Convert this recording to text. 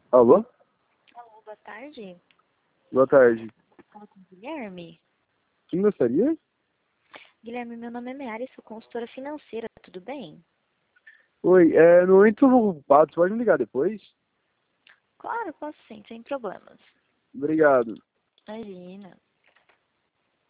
Alô? Alô, boa tarde. Boa tarde. Fala com o Guilherme. Quem gostaria? Guilherme, meu nome é Meara e sou consultora financeira, tudo bem? Oi, no momento eu vou ocupado, você pode me ligar depois? Claro, posso sim, sem problemas. Obrigado. Imagina.